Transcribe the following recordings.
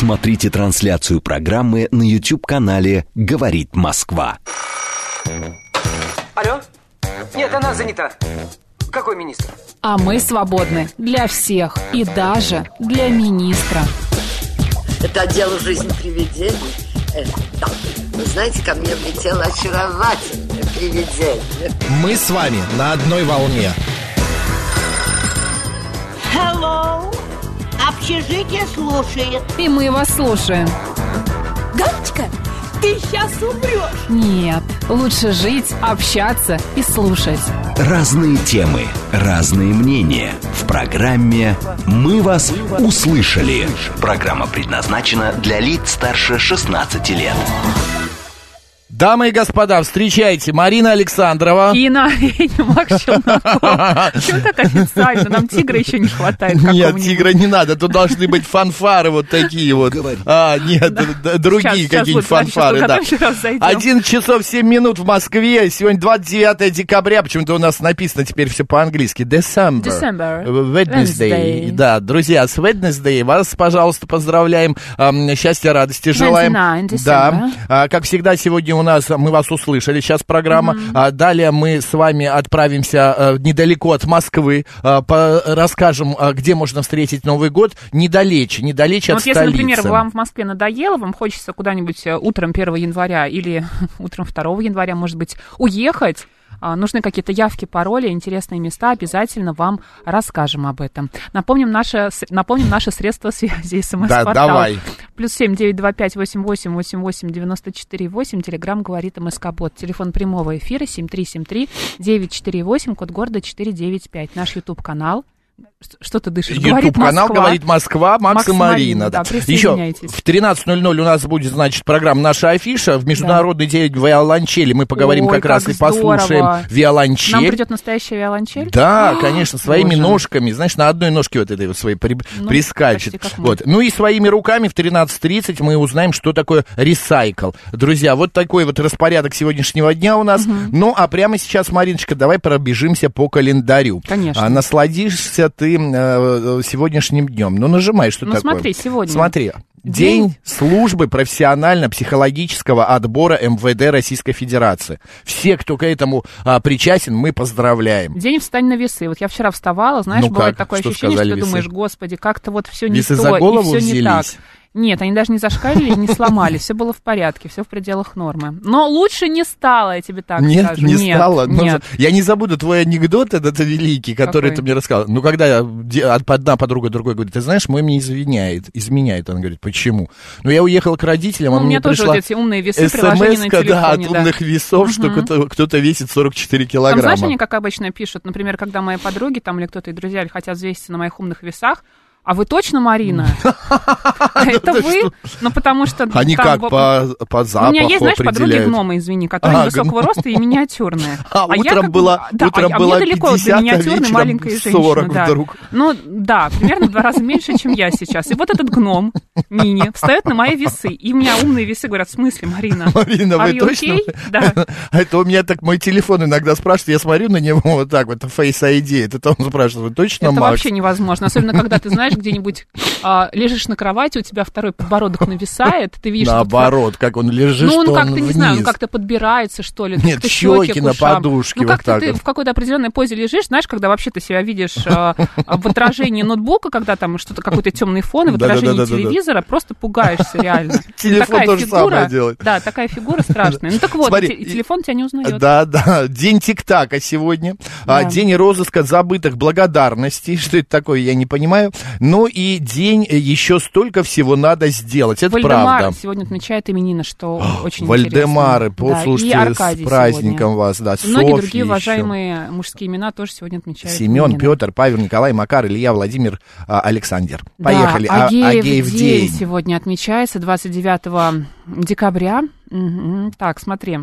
Смотрите трансляцию программы на YouTube-канале «Говорит Москва». Алло? Нет, она занята. Какой министр? А мы свободны для всех и даже для министра. Это отдел «Жизнь привидений». Да. Вы знаете, ко мне влетело очаровательное привидение. Мы с вами на одной волне. Hello. Общежитие слушает. И мы вас слушаем. Галочка, ты сейчас умрешь. Нет, лучше жить, общаться и слушать. Разные темы, разные мнения. В программе «Мы вас услышали». Программа предназначена для лиц старше 16 лет. Дамы и господа, встречайте, Марина Александрова. И на арене Макс Челноков. Почему так официально? Нам тигра еще не хватает. Нет, тигра не надо, тут должны быть фанфары вот такие вот. Нет, другие какие-нибудь фанфары, да. 1 часов 7 минут в Москве, сегодня 29 декабря, почему-то у нас написано теперь все по-английски. December. Wednesday. Да, друзья, с Wednesday вас, пожалуйста, поздравляем. Счастья, радости желаем. Да, как всегда, сегодня у нас мы вас услышали, сейчас программа. Далее мы с вами отправимся недалеко от Москвы, расскажем, где можно встретить Новый год, недалече от столицы. Если, например, вам в Москве надоело, вам хочется куда-нибудь утром 1 января или утром 2 января, может быть, уехать, нужны какие-то явки, пароли, интересные места, обязательно вам расскажем об этом. Напомним наши средства связи, СМС-портал. Да, давай. +7 925 88 88 94 8. Телеграм говорит МСК-бот. Телефон прямого эфира 7373 948, код города 495. Наш YouTube-канал. Что ты дышишь? YouTube-канал «Говорит Москва», Макс и Марина. Да. Еще в 13:00 у нас будет, значит, программа «Наша афиша». В Международный день виолончели мы поговорим как раз и послушаем виолончель. Нам придет настоящая виолончель? Да, конечно, своими ножками. Знаешь, на одной ножке вот этой вот своей прискачет. Вот. Ну и своими руками в 13:30 мы узнаем, что такое ресайкл. Друзья, вот такой вот распорядок сегодняшнего дня у нас. Ну, а прямо сейчас, Мариночка, давай пробежимся по календарю. Конечно. Насладишься ты сегодняшним днем. Ну, нажимай, что такое. Смотри, сегодня. Смотри. День службы профессионально-психологического отбора МВД Российской Федерации. Все, кто к этому причастен, мы поздравляем. День «Встань на весы». Вот я вчера вставала, знаешь, бывает такое ощущение, что ты думаешь, господи, как-то вот все не то, за голову и все взялись? Не так. Нет, они даже не зашкалили, не сломали, все было в порядке, все в пределах нормы. Но лучше не стало, я тебе так скажу. Нет, не стало. Нет. Я не забуду твой анекдот, этот великий, который ты мне рассказал. Ну, когда одна подруга другой говорит, ты знаешь, мой мне изменяет. Она говорит, почему? Ну, я уехала к родителям, а мне пришла тоже вот эти умные весы, приложения на телефоне. Да, от умных весов, что кто-то весит 44 килограмма. Там, знаешь, они как обычно пишут, например, когда мои подруги там или кто-то и друзья хотят взвеситься на моих умных весах, а вы точно Марина? Это вы? Ну, потому что... Они как, по запаху у меня есть, знаешь, подруги гномы, извини, которые высокого роста и миниатюрные. А утром была 50, до миниатюрной маленькой женщины. 40 вдруг. Ну, да, примерно в 2 раза меньше, чем я сейчас. И вот этот гном, мини, встает на мои весы. И у меня умные весы говорят, в смысле, Марина? Марина, вы точно? Да. Это у меня так мой телефон иногда спрашивает, я смотрю на него вот так вот, Face ID, это он спрашивает, вы точно, Макс? Это вообще невозможно, особенно когда ты знаешь, где-нибудь лежишь на кровати, у тебя второй подбородок нависает, ты видишь... Наоборот, как он лежит, ну, он что как-то, он не знаю, он как-то подбирается, что ли. Нет, щеки на подушке, ну, вот как-то так ты вот. в какой-то определенной позе лежишь, знаешь, когда вообще ты себя видишь в отражении ноутбука, когда там что-то, какой-то темный фон, и в отражении телевизора, просто пугаешься реально. Телефон тоже самое делает. Да, такая фигура страшная. Ну, так вот, телефон тебя не узнает. Да, день тик-така сегодня, день розыска забытых благодарностей, что это такое, я не понимаю, ну и день еще столько всего надо сделать, это правда. Вальдемар сегодня отмечает именины, что очень Вальдемары, интересно. послушайте, с праздником вас, да, Софья. Многие другие уважаемые мужские имена тоже сегодня отмечают. Семен, Петр, Павел, Николай, Макар, Илья, Владимир, Александр. Поехали. Да, Агеев день сегодня отмечается 29 декабря. Так, смотри.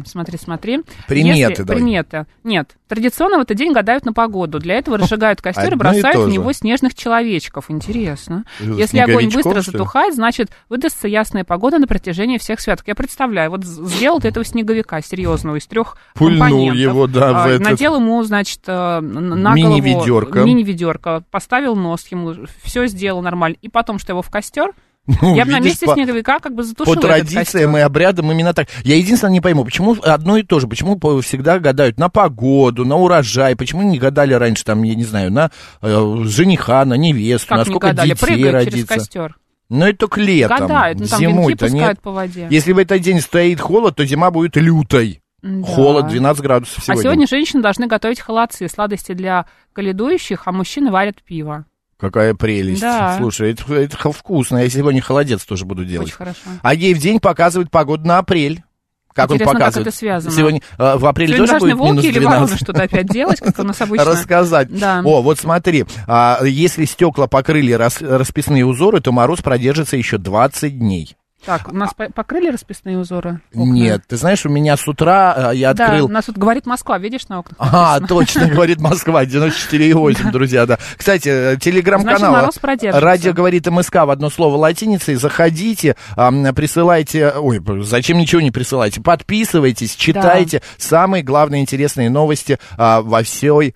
Приметы. Приметы. Нет, традиционно в этот день гадают на погоду. Для этого разжигают костер и бросают в него снежных человечков. Интересно. Если огонь быстро затухает, значит, выдастся ясная погода на протяжении всех святок. Я представляю, вот сделал ты этого снеговика серьезного из 3 компонентов. Пульнул его, да, в этот... Надел ему, значит, на голову мини-ведерко, поставил нос ему, все сделал нормально. И потом, что его в костер, Ну, я бы на месте снеговика как бы затушила по традициям и обрядам именно так. Я единственное не пойму, почему одно и то же, почему всегда гадают на погоду, на урожай, почему не гадали раньше, там, я не знаю, на жениха, на невесту, как на сколько детей прыгают родится. Через костер. Ну, это только летом. Гадают, ну там зимой-то нет. По воде. Если в этот день стоит холод, то зима будет лютой. Да. Холод 12 градусов сегодня. А сегодня женщины должны готовить холодцы, сладости для голодующих, а мужчины варят пиво. Какая прелесть. Да. Слушай, это вкусно. Я сегодня холодец тоже буду делать. Очень хорошо. А ей в день показывает погоду на апрель. Как интересно, он показывает? Как это связано? Сегодня, в апреле сегодня тоже будет волки минус 12? Или вороны что-то опять делать, как у нас обычно? Рассказать. Да. О, вот смотри, если стекла покрыли расписные узоры, то мороз продержится еще 20 дней. Так, у нас покрыли расписные узоры? Окна? Нет, ты знаешь, у меня с утра я открыл... Да, у нас тут говорит Москва, видишь, на окнах написано. Точно, говорит Москва, 94,8, друзья, да. Кстати, телеграм-канал «Радио говорит МСК» в одно слово латиницей. Заходите, присылайте... Ой, зачем ничего не присылайте? Подписывайтесь, читайте самые главные интересные новости во всей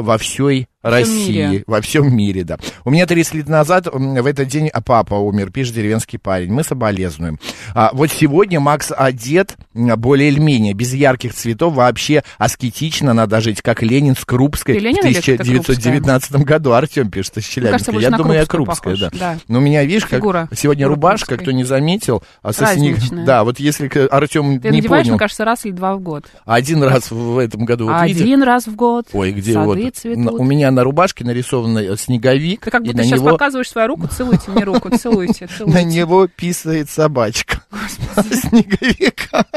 России, во всем мире, да. У меня 30 лет назад в этот день папа умер, пишет деревенский парень. Мы соболезнуем. Вот сегодня Макс одет более или менее, без ярких цветов, вообще аскетично надо жить, как Ленин с Крупской в 1919 году. Артем пишет из Челябинска. Я думаю, я Крупская, да. Но у меня, видишь, как сегодня рубашка, кто не заметил. Да, вот если Артем не понял. Ты надеваешь, мне кажется, раз или два в год. Один раз в этом году. Один раз в год. Ой, где вот? У меня на рубашке нарисован снеговик. Ты как будто сейчас показываешь свою руку, целуйте мне руку, целуйте. На него писает собачка. Снеговика.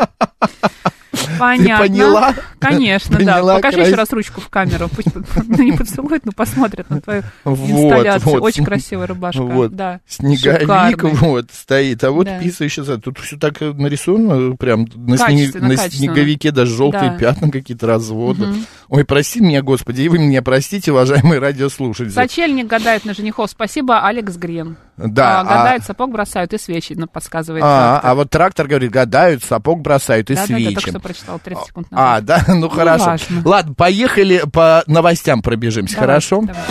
Понятно. Ты поняла? Конечно, поняла, да. Покажи еще раз ручку в камеру. Пусть не поцелуют, но посмотрят на твою инсталляцию. Вот. Очень красивая рубашка. Вот. Да. Снеговик вот стоит. А вот писающий. Тут все так нарисовано. Прям на снеговике даже желтые пятна, какие-то разводы. Ой, прости меня, Господи, и вы меня простите, уважаемые радиослушатели. Сочельник гадает на женихов. Спасибо, Алекс Грин. Да. Гадают, сапог бросают и свечи, подсказывает трактор. А вот трактор говорит, гадают, сапог бросают и свечи. Да, только что прочитал 30 секунд назад. Да, ну хорошо. Важно. Ладно, поехали по новостям пробежимся, хорошо? Давай.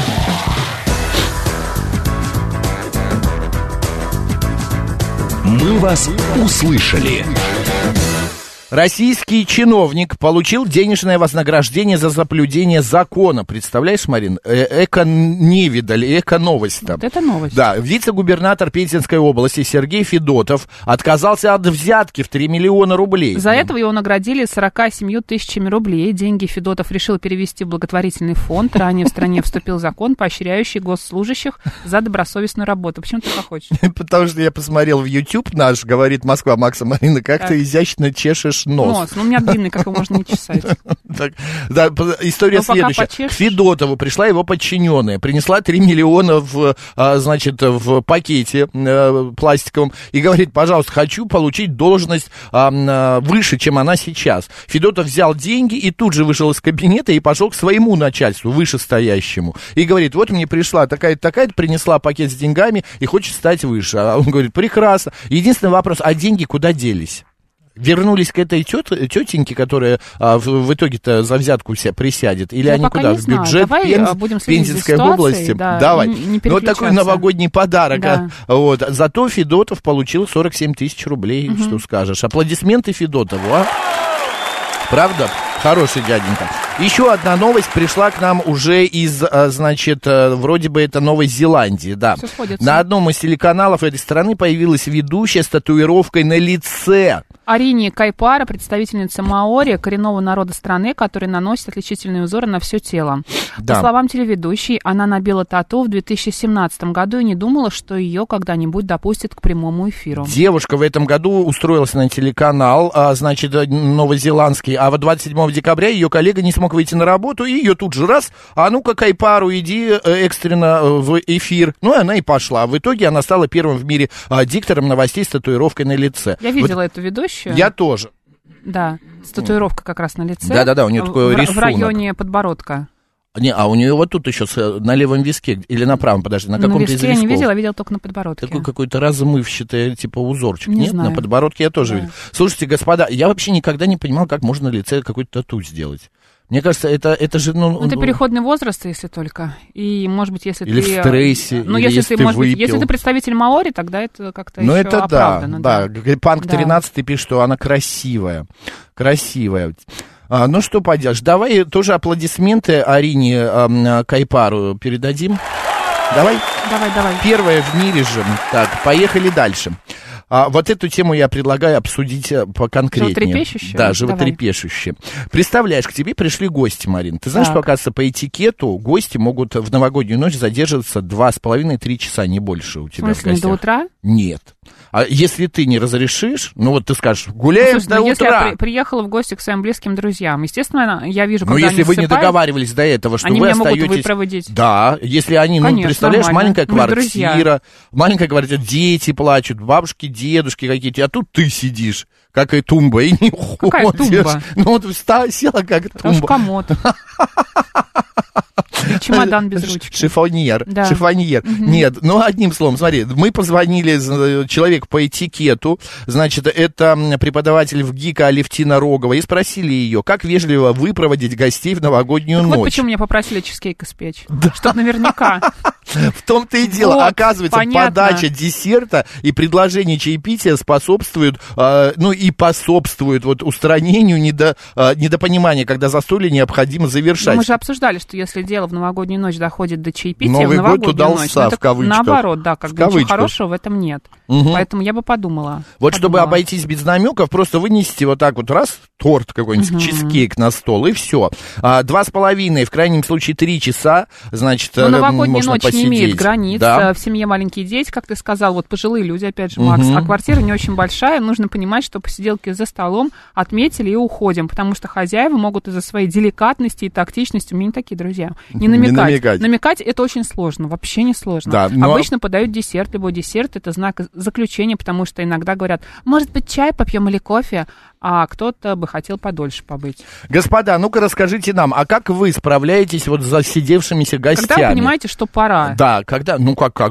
Мы вас услышали. Российский чиновник получил денежное вознаграждение за соблюдение закона. Представляешь, Марин? Эко-невидаль, эко-новость там. Вот это новость. Да, вице-губернатор Пензенской области Сергей Федотов отказался от взятки в 3 миллиона рублей. За этого его наградили 47 тысячами рублей. Деньги Федотов решил перевести в благотворительный фонд. Ранее в стране вступил закон, поощряющий госслужащих за добросовестную работу. Почему ты хохочешь? Потому что я посмотрел в YouTube наш, говорит Москва, Макса Марина, как ты изящно чешешь нос. Ну, у меня длинный, как его можно не чесать. Да, история следующая. К Федотову пришла его подчиненная, принесла 3 миллиона в пакете пластиковом и говорит, пожалуйста, хочу получить должность выше, чем она сейчас. Федотов взял деньги и тут же вышел из кабинета и пошел к своему начальству, вышестоящему. И говорит, вот мне пришла такая-то, принесла пакет с деньгами и хочет стать выше. А он говорит, прекрасно. Единственный вопрос, а деньги куда делись? Вернулись к этой тетеньке, которая в итоге-то за взятку присядет? Или они куда? В бюджет Пензенской области? Да, давай. Ну, вот такой новогодний подарок. Да. Вот. Зато Федотов получил 47 тысяч рублей. Что скажешь? Аплодисменты Федотову, а? Правда? Хороший дяденька. Еще одна новость пришла к нам уже из, вроде бы это Новой Зеландии, да. На одном из телеканалов этой страны появилась ведущая с татуировкой на лице. Арини Кайпара, представительница маори, коренного народа страны, который наносит отличительные узоры на все тело. Да. По словам телеведущей, она набила тату в 2017 году и не думала, что ее когда-нибудь допустят к прямому эфиру. Девушка в этом году устроилась на телеканал, новозеландский, а 27 декабря ее коллега не смог выйти на работу, и ее тут же раз, а ну-ка, Кайпару, иди экстренно в эфир. Ну, и она и пошла. В итоге она стала первым в мире диктором новостей с татуировкой на лице. Я видела эту ведущую. Я тоже. Да, с татуировкой как раз на лице. Да-да-да, у нее такой рисунок. В районе подбородка. Не, а у нее вот тут еще на левом виске, или на правом, подожди, на каком-то из висков. На виске я не видела, видела только на подбородке. Такой какой-то размывчатый, типа узорчик. Не Нет, знаю. На подбородке я тоже видел. Слушайте, господа, я вообще никогда не понимал, как можно на лице какой-то тату сделать. Мне кажется, это же... Ну, это переходный возраст, если только. И, может быть, если или ты... в стрессе, ну, или если ты может выпил. Быть, если ты представитель маори, тогда это как-то ну, еще это оправдано. Да. Панк 13 пишет, что она красивая. Красивая. Ну, что поделаешь. Давай тоже аплодисменты Арине Кайпару передадим. Давай. Первая в мире же. Так, поехали дальше. Вот эту тему я предлагаю обсудить поконкретнее. Животрепещущую? Да, животрепещущую. Представляешь, к тебе пришли гости, Марин. Ты знаешь, что, оказывается, по этикету гости могут в новогоднюю ночь задерживаться 2,5-3 часа, не больше у тебя в гостях. В смысле, до утра? Нет. А если ты не разрешишь, ну вот ты скажешь, гуляем до утра. Если я приехала в гости к своим близким друзьям, естественно, я вижу, когда если они вы не договаривались до этого, что они вы меня остаетесь... могут выпроводить. Да, если они, конечно, представляешь, нормально. маленькая квартира, маленькая квартира, дети плачут, бабушки, дедушки какие-то, а тут ты сидишь, как и тумба, и не уходишь. Какая тумба? Ну вот села как тумба. Это уж комод. Чемодан без ручки. Шифоньер. Да. Шифоньер. Угу. Нет, ну, одним словом, смотри, мы позвонили человеку по этикету, значит, это преподаватель в ГИКа Алевтина Рогова, и спросили ее, как вежливо выпроводить гостей в новогоднюю ночь. Вот почему меня попросили чизкейк испечь, чтоб наверняка. В том-то и дело, вот, оказывается, понятно. Подача десерта и предложение чаепития способствуют, способствуют вот устранению недопонимания, когда застолье необходимо завершать. Но мы же обсуждали, что если дело в новогоднюю ночь доходит до чаепития, Новый в новогоднюю год ночь, удался, в кавычках. Наоборот, да, как бы ничего хорошего в этом нет. Угу. Поэтому я бы подумала. Вот чтобы обойтись без намеков, просто вынесите вот так вот раз, торт какой-нибудь, чизкейк на стол, и все. 2,5, в крайнем случае 3 часа, значит, новогодняя можно ночь посидеть. Не имеет границ, да. В семье маленькие дети, как ты сказал, вот пожилые люди, опять же, Макс, а квартира не очень большая, нужно понимать, что посиделки за столом отметили и уходим, потому что хозяева могут из-за своей деликатности и тактичности, у меня не такие друзья, не намекать. Намекать это очень сложно, вообще не сложно. Да, Обычно подают десерт, любой десерт это знак заключения, потому что иногда говорят, может быть, чай попьем или кофе, а кто-то бы хотел подольше побыть. Господа, ну-ка расскажите нам, а как вы справляетесь вот с засидевшимися гостями? Когда вы понимаете, что пора. Да, когда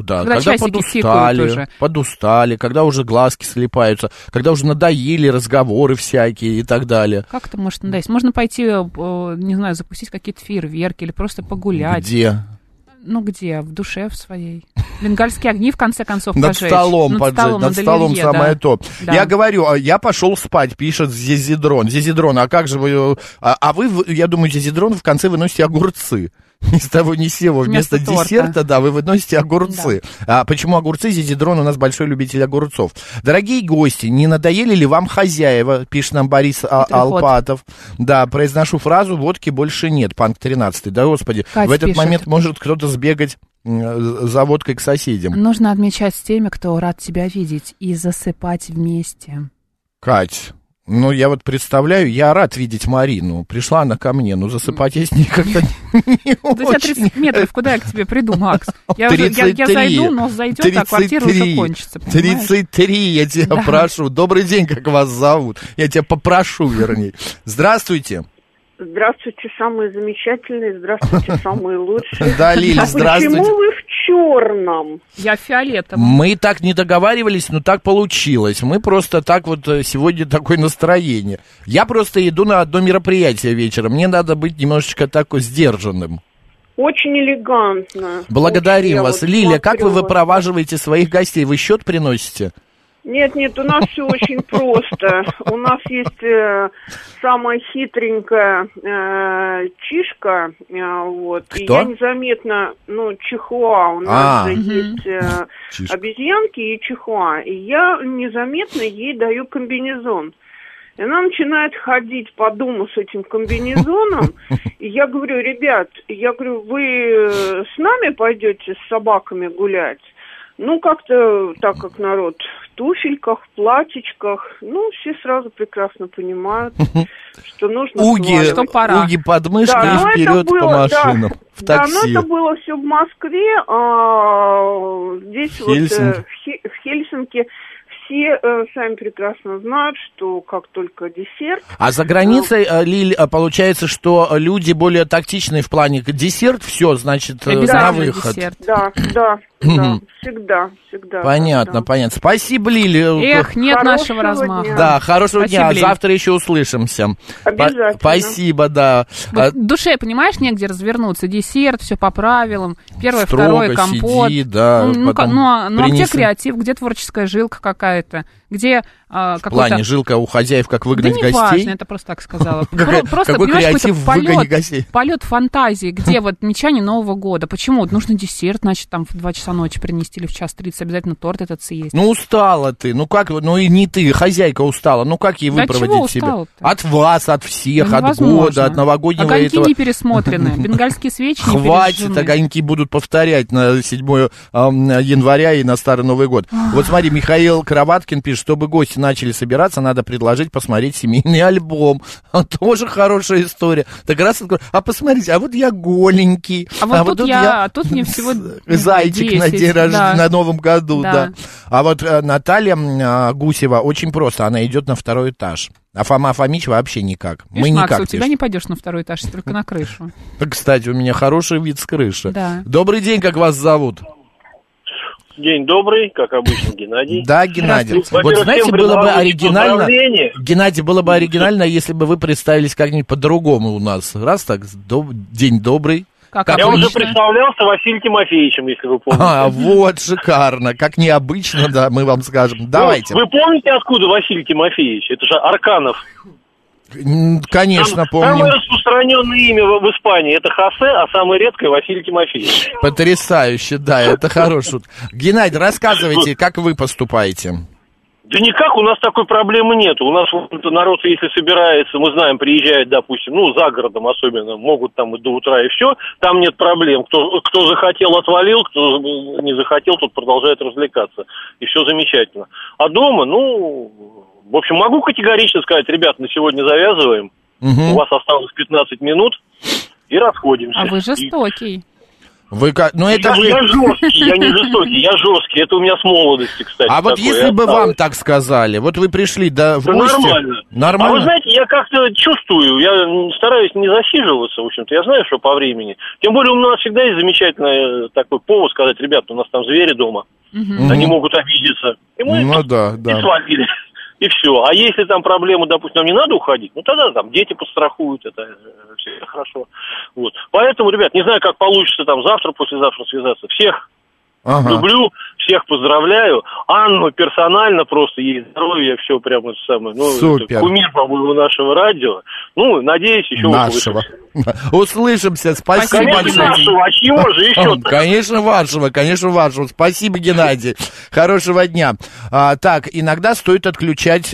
подустали, когда уже глазки слипаются, когда уже надоели разговоры всякие и так далее. Как это может надоесть? Можно пойти, не знаю, запустить какие-то фейерверки или просто погулять. Где? Ну, где? В душе в своей. Бенгальские огни, в конце концов, над пожечь. Столом поджечь, над столом самое то. Да. Я говорю, я пошел спать, пишет Зизидрон. Зизидрон, а как же вы... А вы, я думаю, Зизидрон в конце выносите огурцы. Ни с того ни с сего. Вместо десерта, да, вы выносите огурцы. Да. Почему огурцы? Зизидрон у нас большой любитель огурцов. Дорогие гости, не надоели ли вам хозяева? Пишет нам Борис Алпатов. Да, произношу фразу, водки больше нет. Панк 13. Да, господи. Кать в этот пишет. момент может кто-то сбегать за водкой к соседям. Нужно отмечать с теми, кто рад тебя видеть, и засыпать вместе. Кать... Ну, я вот представляю, я рад видеть Марину. Пришла она ко мне, но засыпать я с ней как-то не очень. У тебя 30 метров, куда я к тебе приду, Макс? Я зайду, но зайдет, а квартира уже кончится. 33, я тебя прошу. Добрый день, как вас зовут? Я тебя попрошу, вернее. Здравствуйте. Здравствуйте, самые замечательные, здравствуйте, самые лучшие. Да, Лиля, здравствуйте. Почему вы в черном? Я в фиолетовом. Мы так не договаривались, но так получилось. Мы просто так вот, сегодня такое настроение. Я просто иду на одно мероприятие вечером. Мне надо быть немножечко такой сдержанным. Очень элегантно. Благодарим вас. Лиля, как вы выпроваживаете своих гостей? Вы счет приносите? Нет, у нас все очень просто. У нас есть самая хитренькая чишка, вот. Кто? И я незаметно, чихуа, у нас же есть обезьянки и чихуа, и я незаметно ей даю комбинезон. И она начинает ходить по дому с этим комбинезоном, и я говорю, ребят, вы с нами пойдете с собаками гулять? Ну, как-то так, как народ в туфельках, в платьичках, все сразу прекрасно понимают, что нужно что пора. Уги под мышкой и вперед по машинам, в такси. Да, но это было все в Москве, здесь в Хельсинки все сами прекрасно знают, что как только десерт... А за границей, Лиль, получается, что люди более тактичные в плане десерт, все, значит, на выход. Десерт. Да, всегда. Понятно. Спасибо, Лили. Эх, нет нашего размаха. Да, хорошего дня. Завтра еще услышимся. Обязательно. Спасибо, да. В душе, понимаешь, негде развернуться. Десерт, все по правилам. Первое, второе, компот. Сиди, да, ну, а где креатив, где творческая жилка какая-то? Где в плане жилка у хозяев, как выгнать гостей? Да не важно, это просто так сказала. Просто, какой понимаешь, креатив выгонять гостей? Полет фантазии, где вот мечтание Нового года. Почему? Нужно десерт, значит, там в 2 часа ночи принести или в 1:30 обязательно торт этот съесть. Ну, устала ты. Ну, как? Ну, и не ты, хозяйка устала. Ну, как ей выпроводить себя? От вас, от всех, от года, от новогоднего огоньки этого. Не пересмотрены, бенгальские свечи не Хватит, пережжены. огоньки будут повторять на 7 января и на Старый Новый год. Вот смотри, Михаил Кроваткин пишет, чтобы гости начали собираться, надо предложить посмотреть семейный альбом. Тоже хорошая история. Так раз, а посмотрите, а вот я голенький. А вот тут я, тут мне всего зайчик 10, на день рождения, да. на Новом году, да. А вот Наталья Гусева очень просто, она идет на 2-й этаж. А Фома Фомич вообще никак. Видишь, мы Макс, никак. у тебя не пойдешь на 2-й этаж, только на крышу. Кстати, у меня хороший вид с крыши. Да. Добрый день, как вас зовут? День добрый, как обычно, Геннадий. Да, Геннадий. Вот знаете, было бы оригинально, Геннадий, было бы оригинально, если бы вы представились как-нибудь по-другому у нас. Раз так, день добрый. Я уже представлялся Василием Тимофеевичем, если вы помните. Вот, шикарно. Как необычно, да, мы вам скажем. Давайте. Вы помните, откуда Василий Тимофеевич? Это же Арканов. Конечно, помню. Самое распространенное имя в Испании — это Хосе, а самое редкое — Василий Тимофеевич. Потрясающе, да, это хорошо. Геннадий, рассказывайте, как вы поступаете? Да никак, у нас такой проблемы нет. У нас народ, если собирается, мы знаем, приезжает, допустим, за городом особенно, могут там и до утра, и все, там нет проблем. Кто захотел, отвалил, кто не захотел, тот продолжает развлекаться. И все замечательно. А дома, в общем, могу категорично сказать, ребят, на сегодня завязываем, у вас осталось 15 минут, и расходимся. А вы жестокий. Вы как? Ну, это я жесткий, я не жестокий, я жесткий. Это у меня с молодости, кстати. А вот если бы вам так сказали, вот вы пришли в гости... Нормально. А вы знаете, я как-то чувствую, я стараюсь не засиживаться, в общем-то, я знаю, что по времени. Тем более у нас всегда есть замечательный такой повод сказать, ребят, у нас там звери дома, они могут обидеться. И мы и свалили. И все. А если там проблемы, допустим, нам не надо уходить, тогда там дети подстрахуют, это всегда хорошо. Вот. Поэтому, ребят, не знаю, как получится там завтра, послезавтра связаться. Всех люблю, всех поздравляю. Анну персонально просто, ей здоровья, все прямо самое. Супер. Кумир, по-моему, нашего радио. Надеюсь, еще нашего. Услышимся. Спасибо большое. Нашего, а чего же еще? Конечно, вашего. Спасибо, Геннадий. Хорошего дня. Так, иногда стоит отключать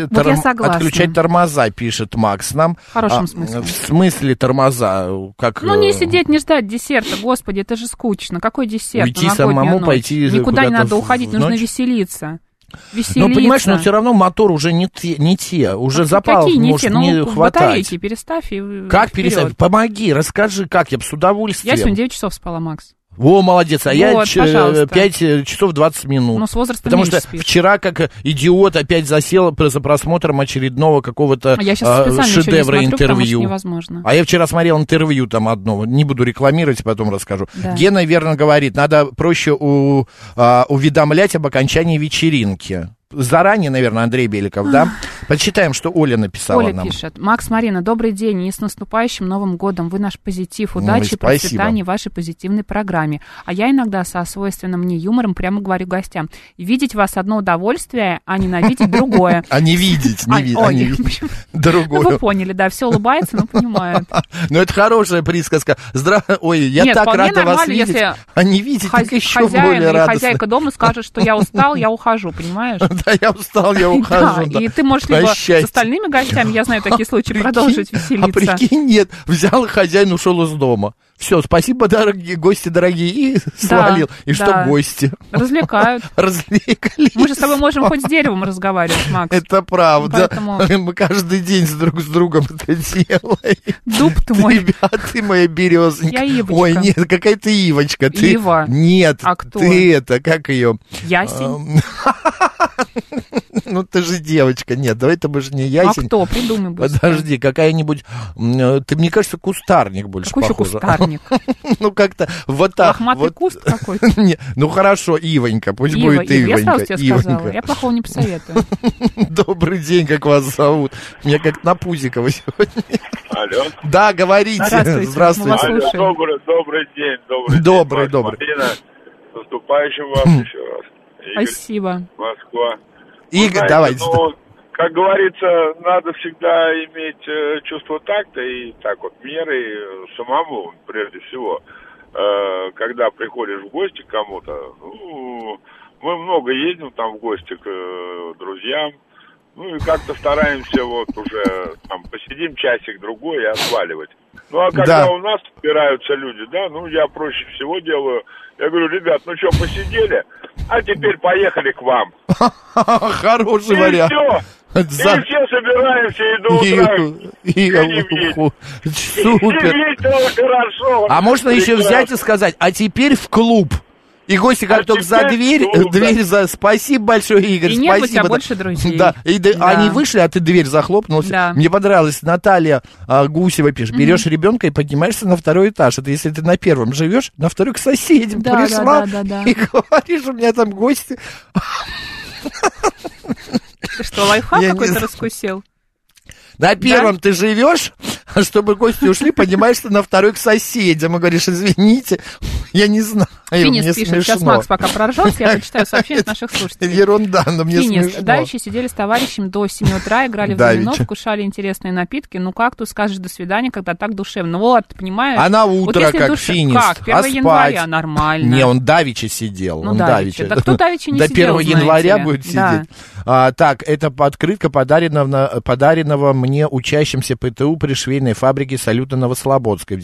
тормоза, пишет Макс нам. В хорошем смысле. В смысле тормоза? Как... не сидеть, не ждать десерта. Господи, это же скучно. Какой десерт? Уйти самому, пойти никуда не надо уходить, нужно веселиться. Но понимаешь, но все равно мотор уже не те, уже запалов может не хватать. Батарейки переставь и как переставь? Помоги, расскажи, как, я бы с удовольствием. Я сегодня 9 часов спала, Макс. О, молодец, а я 5 часов 20 минут. С возрастом потому что спишь. Вчера, как идиот, опять засел за просмотром очередного какого-то шедевра интервью. Невозможно. А я вчера смотрел интервью там одного, не буду рекламировать, потом расскажу. Да. Гена верно говорит, надо проще уведомлять об окончании вечеринки. Заранее, наверное, Андрей Беликов, да? Почитаем, что Оля написала нам. Оля пишет. Макс, Марина, добрый день и с наступающим Новым годом. Вы наш позитив, удачи, процветания в вашей позитивной программе. А я иногда со свойственным мне юмором прямо говорю гостям. Видеть вас одно удовольствие, а ненавидеть другое. А не видеть, другое. Вы поняли, да, все улыбается, но понимают. Ну, это хорошая присказка. Ой, я так рада вас видеть. А не видеть, так еще более радостно. Хозяйка дома скажет, что я устал, я ухожу, понимаешь? Да, я устал, я ухожу. Да, и ты можешь либо с остальными гостями, я знаю такие случаи, продолжить веселиться. А прикинь, нет, взял хозяин, ушел из дома. Все, спасибо, дорогие гости, дорогие, и свалил. И что гости? Развлекают. Развлекались. Мы же с тобой можем хоть с деревом разговаривать, Макс. Это правда. Мы каждый день друг с другом это делаем. Дуб ты мой. Ребят, ты моя березонька. Я ивочка. Ой, нет, какая-то ивочка. Ива. Нет, а кто? Ты это, как ее? Ясень. Ну, ты же девочка. Нет, давай это же не ясень. А кто? Придумай быстро. Подожди, какая-нибудь... Ты, мне кажется, кустарник больше похож. Какой еще кустарник? Ну, как-то вот так. Лохматый куст какой-то? Ну, хорошо, Ивонька. Пусть будет Ивонька. Я сразу тебе сказала. Я плохого не посоветую. Добрый день, как вас зовут? Меня как на Пузикова сегодня. Алло. Да, говорите. Здравствуйте. Алло, добрый день. Добрый. Марина, с наступающим вас еще раз. Игорь, спасибо. Москва. Игорь, давайте. Как говорится, надо всегда иметь чувство такта и так вот меры самому, прежде всего. Когда приходишь в гости к кому-то, мы много ездим там в гости к друзьям, и как-то стараемся вот уже там посидим часик-другой и отваливать. Ну, а когда у нас собираются люди, я проще всего делаю. Я говорю, ребят, что, посидели? А теперь поехали к вам. Хороший вариант. И все собираемся и до утра. Супер. Хорошо. А можно еще взять и сказать, а теперь в клуб. И гости как только за дверь за... Спасибо большое, Игорь, и спасибо. Нет у тебя больше друзей. Да, они вышли, а ты дверь захлопнулся. Да. Мне понравилось, Наталья Гусева пишет, берешь ребенка и поднимаешься на второй этаж. Это если ты на первом живешь, на второй к соседям пришла и говоришь, у меня там гости. Ты что, лайфхак какой-то раскусил? На первом ты живешь, чтобы гости ушли, поднимаешься на второй к соседям и говоришь, извините, я не знаю, Финис мне пишет, смешно. Сейчас Макс пока проржался, я прочитаю сообщение от наших слушателей. Ерунда, но мне Финис, смешно. давеча сидели с товарищем до 7 утра, играли в домино, вкушали интересные напитки. Ну как тут скажешь до свидания, когда так душевно? Вот, понимаешь? А на утро вот как Финис, как? 1 января нормально. Не, он давеча сидел. Ну, давеча. Да кто давеча не сидел, до 1 января будет сидеть. Так, это открытка, подаренного мне учащимся ПТУ при швейной фабрике Салюта Новослободской. В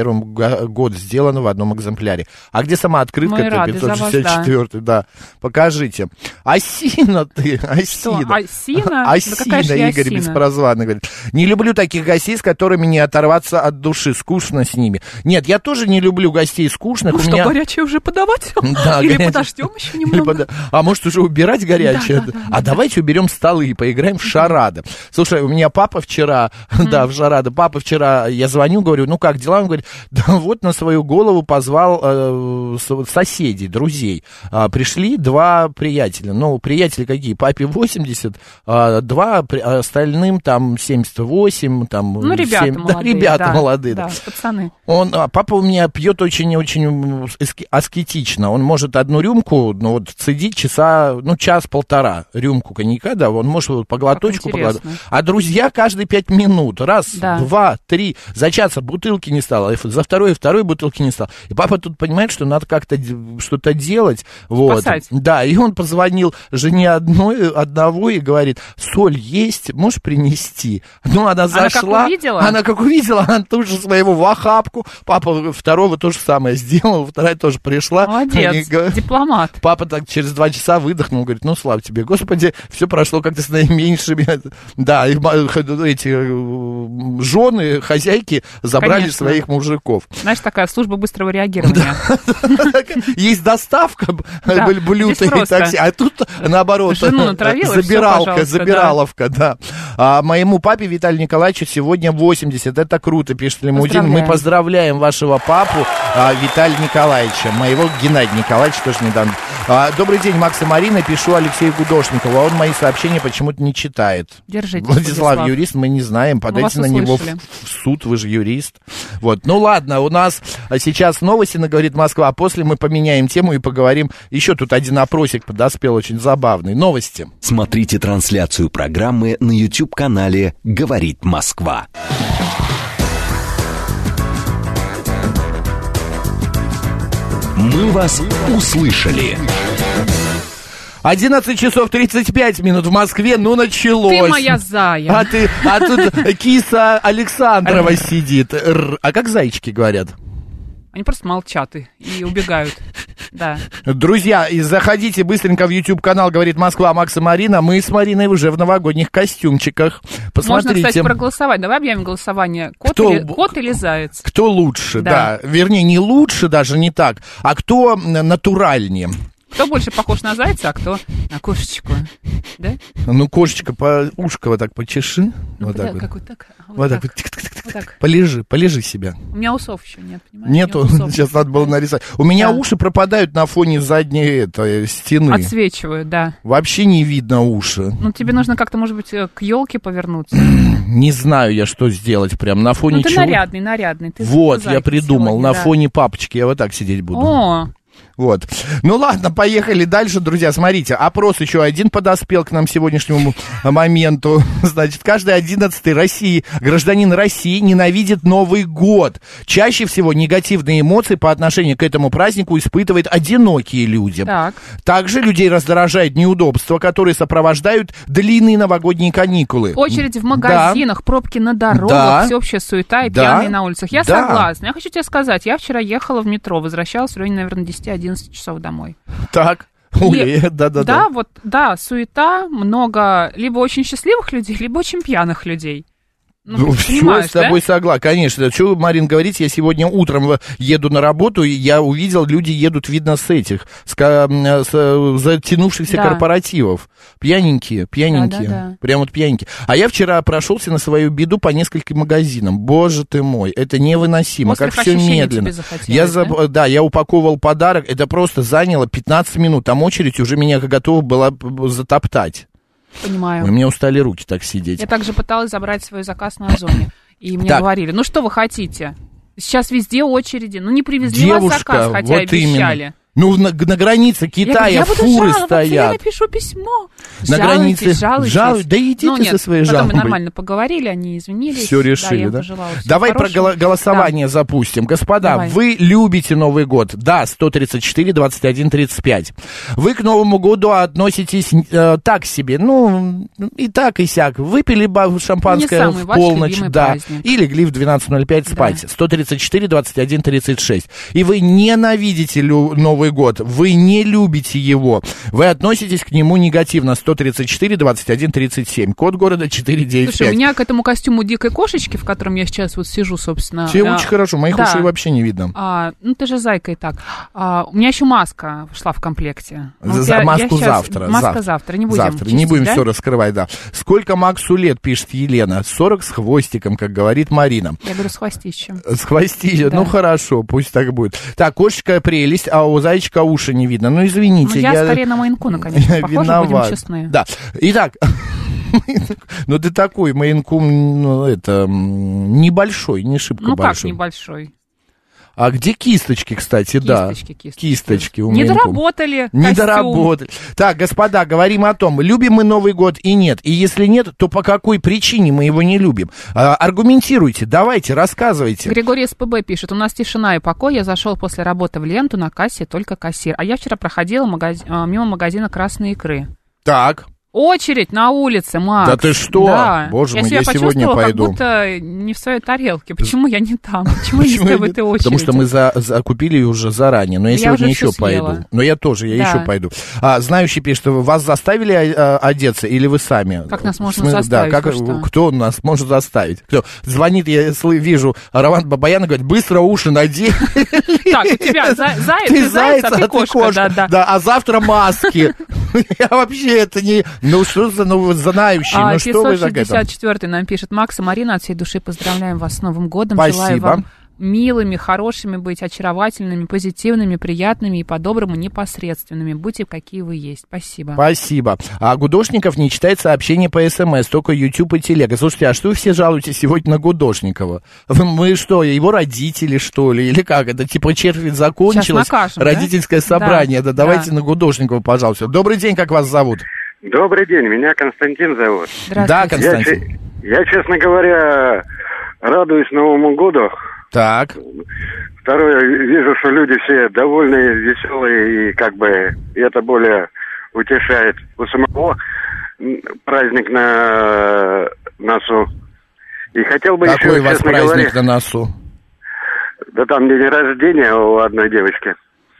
91 год сделано в одном экземпляре. А где сама открытка-то? 564, да. Покажите. Осина ты, Осина. Что, Осина? Осина, да, Игорь Беспрозванный говорит. Не люблю таких гостей, с которыми не оторваться от души. Скучно с ними. Нет, я тоже не люблю гостей скучных. Ну что, горячее уже подавать? Да, или подождем еще немного? А может уже убирать горячее? А давайте уберем столы и поиграем в шарады. Слушай, у меня папа вчера, в шарады, я звоню, говорю, ну как дела? Он говорит, да вот на свою голову позвал соседей, друзей. Пришли 2 приятеля. Ну, приятели какие? Папе 80, 2, остальным там 78, там... Ну, ребята 7, молодые. Да, ребята молодые. Да, пацаны. Папа у меня пьет очень-очень аскетично. Он может одну рюмку, цедить час-полтора рюмку коньяка, да, он может по глоточку, а друзья каждые 5 минут, раз, 2, 3, за час бутылки не стало, за второй бутылки не стало. И папа тут понимает, что надо как-то что-то делать. Вот. Спасать. Да, и он позвонил жене одного и говорит, соль есть, можешь принести? Ну, она зашла. Она как увидела, она тут же своего в охапку. Папа второго то же самое сделал, вторая тоже пришла. Молодец, дипломат. Папа так через 2 часа выдохнул, говорит, ну, слава тебе, Господи, все прошло как-то с наименьшими. Да, эти жены, хозяйки забрали своих мужиков. Знаешь, такая служба быстрого реагирования. Есть доставка блюд и такси, а тут, наоборот, забираловка, да. Моему папе Виталию Николаевичу сегодня 80, это круто, пишет Лимудин. Мы поздравляем вашего папу Виталия Николаевича, моего Геннадия Николаевича тоже недавно. Добрый день, Макс и Марина, пишу Алексею Гудошникову, а он мои сообщения почему-то не читает. Держите, Владислав юрист, мы не знаем, подайте на него в суд, вы же юрист. Вот, ну ладно, у нас сейчас новости, говорит Москва, а после мы поменяем тему и поговорим. Еще тут один опросик подоспел, очень забавный. Новости. Смотрите трансляцию программы на YouTube-канале «Говорит Москва». Мы вас услышали. 11 часов 35 минут в Москве, началось. Ты моя зая. А тут киса Александрова сидит. А как зайчики говорят? Они просто молчат и убегают. Да. Друзья, заходите быстренько в YouTube-канал «Говорит Москва», Макс и Марина. Мы с Мариной уже в новогодних костюмчиках. Посмотрите. Можно, кстати, проголосовать. Давай объявим голосование. Кот или заяц? Кто лучше, да. Вернее, не лучше, даже не так. А кто натуральнее? Кто больше похож на зайца, а кто на кошечку? Да? Ну, кошечка, ушко вот так почеши. Ну, вот так вот. Как вот так. Вот так. Вот так. Полежи себя. У меня усов еще нет, понимаешь? Нету, сейчас надо было нарисовать. У меня уши пропадают на фоне задней стены. Отсвечивают, да. Вообще не видно уши. Ну, тебе нужно как-то, может быть, к елке повернуться. Не знаю я, что сделать прям на фоне чего. Ну, ты нарядный. Ты вот, я придумал, сегодня, на фоне папочки я вот так сидеть буду. О! Вот. Ну ладно, поехали дальше, друзья. Смотрите, опрос еще один подоспел к нам сегодняшнему моменту. Значит, каждый 11-й гражданин России ненавидит Новый год. Чаще всего негативные эмоции по отношению к этому празднику испытывают одинокие люди. Так. Также людей раздражает неудобства, которые сопровождают длинные новогодние каникулы. Очереди в магазинах, пробки на дорогах, всеобщая суета и пьяные на улицах. Я согласна. Я хочу тебе сказать, я вчера ехала в метро, возвращалась в районе, наверное, 10-11 часов домой. Так. Да, суета, много либо очень счастливых людей, либо очень пьяных людей. Ну, все с тобой согласен, конечно. Что, Марин, говорить, я сегодня утром еду на работу, и я увидел, люди едут, видно, с затянувшихся корпоративов. Пьяненькие. Да. Прям вот пьяненькие. А я вчера прошелся на свою беду по нескольким магазинам. Боже ты мой, это невыносимо, как все медленно. Я упаковывал подарок, это просто заняло 15 минут, там очередь уже меня готова была затоптать. Понимаю. У меня устали руки так сидеть. Я также пыталась забрать свой заказ на Озоне. И мне говорили, ну что вы хотите? Сейчас везде очереди. Ну не привезли вас заказ, хотя вот обещали. Именно. Ну, на границе Китая фуры стоят. Я напишу письмо. На границе жалуйтесь. Да идите со своей жалобой. Мы нормально поговорили, они извинились. Все решили, да? Давай про голосование запустим. Господа, вы любите Новый год? Да, 134, 21, 35. Вы к Новому году относитесь так себе, ну, и так, и сяк. Выпили шампанское в полночь, да. И легли в 12:05 спать. 134, 21, 36. И вы ненавидите Новый год, вы не любите его, вы относитесь к нему негативно. 134, 21, 37, код города 495. Слушай, у меня к этому костюму дикой кошечки, в котором я сейчас вот сижу, собственно... Тебе очень хорошо, моих ушей вообще не видно. Ну, ты же зайка и так. У меня еще маска шла в комплекте. Маску завтра. Маска завтра, не будем чистить, не будем все раскрывать, да. Сколько Максу лет, пишет Елена? 40 с хвостиком, как говорит Марина. Я говорю, с хвостищем. С хвостищем, ну хорошо, пусть так будет. Так, кошечка прелесть, а у зайчика уши не видно. Ну, извините. Я скорее на Мейн-куна, конечно, похожа, будем честны. Да. Итак, ну ты такой, Мейн-кун, ну, это небольшой, не шибко большой. Ну, как небольшой? А где кисточки, кстати, Кисточки у Не доработали. Так, господа, говорим о том, любим мы Новый год и нет. И если нет, то по какой причине мы его не любим? Аргументируйте, давайте, рассказывайте. Григорий СПБ пишет, у нас тишина и покой, я зашел после работы в ленту, на кассе только кассир. А я вчера проходила мимо магазина красной икры. Так. Очередь на улице, Макс. Да ты что? Да. Боже мой, я сегодня пойду. Как будто не в своей тарелке. Почему я не там? Почему я не стою в этой очереди? Потому что мы закупили уже заранее. Но я сегодня еще пойду. Но я тоже, я еще пойду. Знающий пишет, что вас заставили одеться или вы сами? Как нас можно заставить? Да, кто нас может заставить? Кто? Звонит, я вижу, Раван Бабаян говорит, быстро уши надень. Так, у тебя заяц, а ты кошка. Да, а завтра маски. Я вообще это не... Ну, что за знающий? Ну, что вы за это? 564 нам пишет. Макс и Марина, от всей души поздравляем вас с Новым годом. Спасибо. Желаю вам милыми, хорошими быть, очаровательными, позитивными, приятными и по-доброму непосредственными. Будьте, какие вы есть. Спасибо. Спасибо. А Гудошников не читает сообщения по СМС, только YouTube и Телега. Слушайте, а что вы все жалуетесь сегодня на Гудошникова? Мы что, его родители, что ли? Или как? Это типа червь закончилось? Накажем, родительское собрание. Да, давайте на Гудошникова, пожалуйста. Добрый день, как вас зовут? Добрый день, меня Константин зовут. Да, Константин. Я, честно говоря, радуюсь Новому году. Так. Второе, вижу, что люди все довольные, веселые, и как бы это более утешает. У самого праздник на носу. И хотел бы какой еще, у вас честно праздник говоря, на носу? Да там день рождения у одной девочки.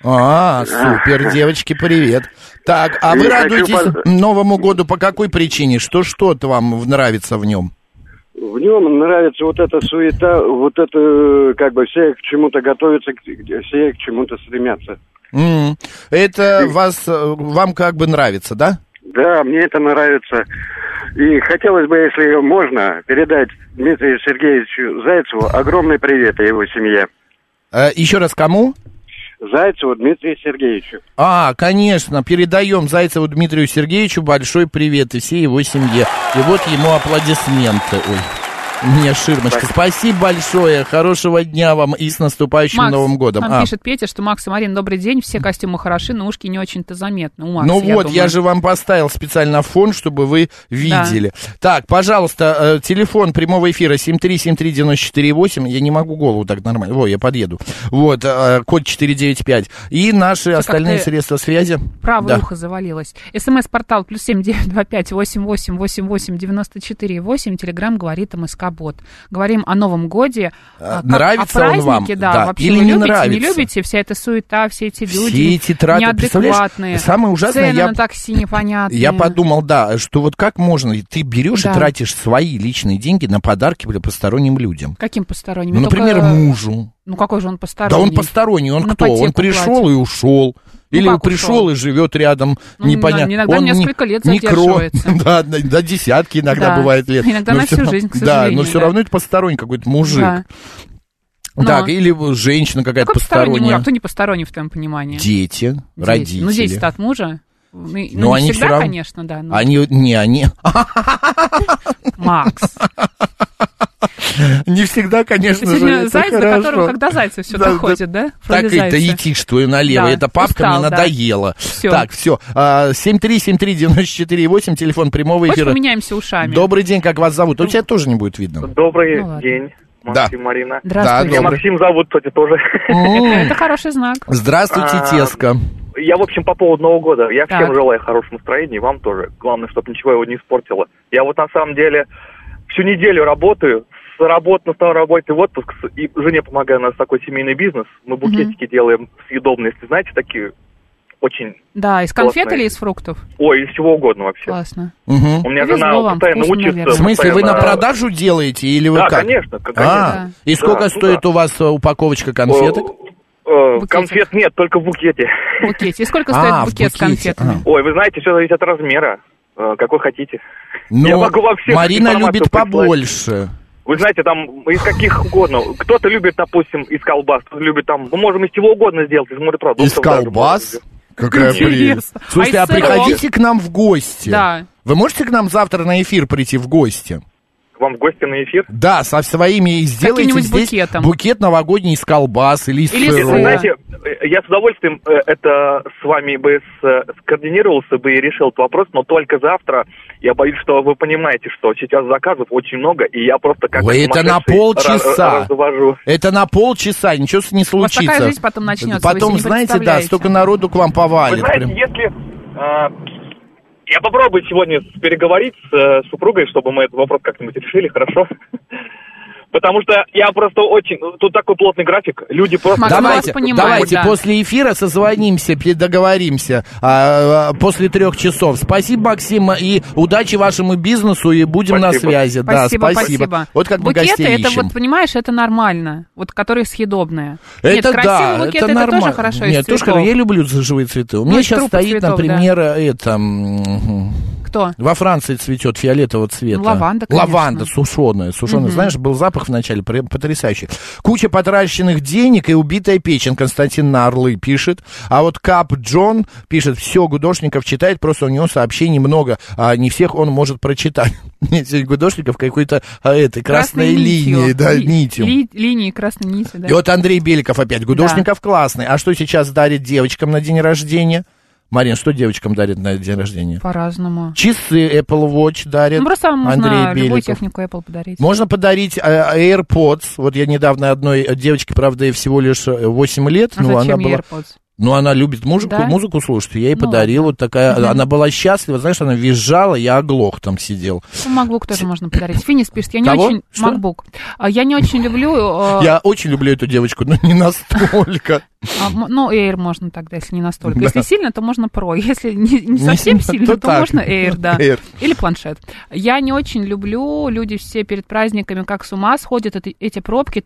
Супер, девочки, привет. Так, а вы радуетесь Новому году по какой причине? Что-то вам нравится в нем? В нем нравится вот эта суета, вот это, как бы, все к чему-то готовятся, все к чему-то стремятся. Это вам как бы нравится, да? Да, мне это нравится. И хотелось бы, если можно, передать Дмитрию Сергеевичу Зайцеву огромный привет и его семье. Еще раз кому? Зайцеву Дмитрию Сергеевичу. Конечно, передаем Зайцеву Дмитрию Сергеевичу большой привет и всей его семье. И вот ему аплодисменты. Ой. У меня ширмочка. Спасибо большое. Хорошего дня вам и с наступающим Новым годом. Нам пишет Петя, что Макс и Марина, добрый день. Все костюмы хороши, но ушки не очень-то заметны. У Макса, я же вам поставил специально фон, чтобы вы видели. Да. Так, пожалуйста, телефон прямого эфира 7373948. Я не могу голову так нормально. Я подъеду. Вот, код 495. И наши остальные средства связи. Правое ухо завалилось. СМС-портал +7 925 88 88 94 8. Телеграм говорит МСК Бот. Говорим о Новом годе, нравится о празднике, он вам? Да. Вообще Или вы не любите, нравится? Не любите? Вся эта суета, все эти люди все эти траты, неадекватные, самое ужасное, цены на такси непонятные. Я подумал, что вот как можно, ты берешь и тратишь свои личные деньги на подарки посторонним людям. Каким посторонним? Ну, например, мужу. Ну, какой же он посторонний? Да он посторонний, он кто? Он пришел и ушел. Или пришел и живет рядом, непонятно. Иногда он несколько лет задерживается. Да, до десятки иногда бывает лет. Иногда на всю жизнь, к сожалению. Да, но все равно это посторонний какой-то мужик. Так, или женщина какая-то посторонняя. А кто не посторонний в твоем понимании? Дети, родители. Ну, дети от мужа. Ну, не всегда, конечно, да. Они. Макс. Не всегда, конечно же, Заяц, до которого, когда зайцы все доходят, да? Так это етишь твою налево, это папка мне надоела. Так, все, 7373948, телефон прямого эфира. Поменяемся ушами. Добрый день, как вас зовут? У тебя тоже не будет видно. Добрый день. Максим, Марина. Здравствуйте. Меня Максим зовут, кстати, тоже. Это хороший знак. Здравствуйте, тезка. Я, в общем, по поводу Нового года. Я всем желаю хорошего настроения, и вам тоже. Главное, чтобы ничего его не испортило. Я вот на самом деле всю неделю работаю, с работы на второй работе в отпуск, и жене помогаю, у нас такой семейный бизнес. Мы букетики делаем съедобные, если знаете, такие очень... Да, из конфет или из фруктов? Ой, из чего угодно вообще. Классно. У меня жена постоянно учится. В смысле, вы на продажу делаете или вы как? Да, конечно. И сколько стоит у вас упаковочка конфеток? Конфет нет, только в букете. И сколько стоит букет с конфетами? Ой, вы знаете, все зависит от размера. Какой хотите. Я могу во всех Марина любит побольше. Вы знаете, там из каких угодно. Кто-то любит, допустим, из колбас, кто-то любит там... Мы можем из чего угодно сделать, из морепродуктов. Из колбас? Какая прелесть. Слушайте, приходите к нам в гости. Да. Вы можете к нам завтра на эфир прийти в гости? К вам в гости на эфир? Да, со своими сделайте здесь букет новогодний из колбас или из сыров. Вы знаете, я с удовольствием это с вами бы скоординировался бы и решил этот вопрос, но только завтра. Я боюсь, что вы понимаете, что сейчас заказов очень много, и я просто как это на полчаса. Это на полчаса, ничего не случится. У вас такая жизнь потом начнется. Потом, знаете, да, столько народу к вам повалит. Вы знаете, если... Я попробую сегодня переговорить с супругой, чтобы мы этот вопрос как-нибудь решили, хорошо? Потому что я просто очень... Тут такой плотный график, люди просто... Давайте после эфира созвонимся, договоримся после 3 часов. Спасибо, Максим, и удачи вашему бизнесу, и будем на связи. Спасибо. Вот как мы букеты, гостей это ищем. вот, понимаешь, это нормально, вот которые съедобные. Это красивый букет, это нормально. тоже хорошо из Нет, цветов. тоже, я люблю живые цветы. У меня сейчас стоит, например, Кто? Во Франции цветет фиолетового цвета. Лаванда, конечно. Лаванда сушеная. Знаешь, был запах вначале потрясающий. Куча потраченных денег и убитая печень. Константин Нарлы пишет. А вот Кап Джон пишет, все, Гудошников читает, просто у него сообщений много, а не всех он может прочитать. Нет, Гудошников какой-то красной линии, нитью. Линии красной нити, да. И вот Андрей Беликов опять. Гудошников классный. А что сейчас дарит девочкам на день рождения? Марин, что девочкам дарят на день рождения? По-разному. Часы Apple Watch дарят. Просто Андрей можно любую Беликов. технику Apple подарить. Можно подарить AirPods. Вот я недавно одной девочке, правда, ей всего лишь 8 лет. А зачем ей AirPods? Ну, она любит музыку слушать. Я ей подарил вот такая... Она была счастлива, знаешь, она визжала, я оглох там сидел. MacBook тоже можно подарить. Финис пишет, я не очень... Что? MacBook. Я не очень люблю... Я очень люблю эту девочку, но не настолько. Ну, Air можно тогда, если не настолько. Если сильно, то можно Pro. Если не совсем сильно, то можно Air, да. Или планшет. Я не очень люблю, люди все перед праздниками как с ума сходят, эти пробки,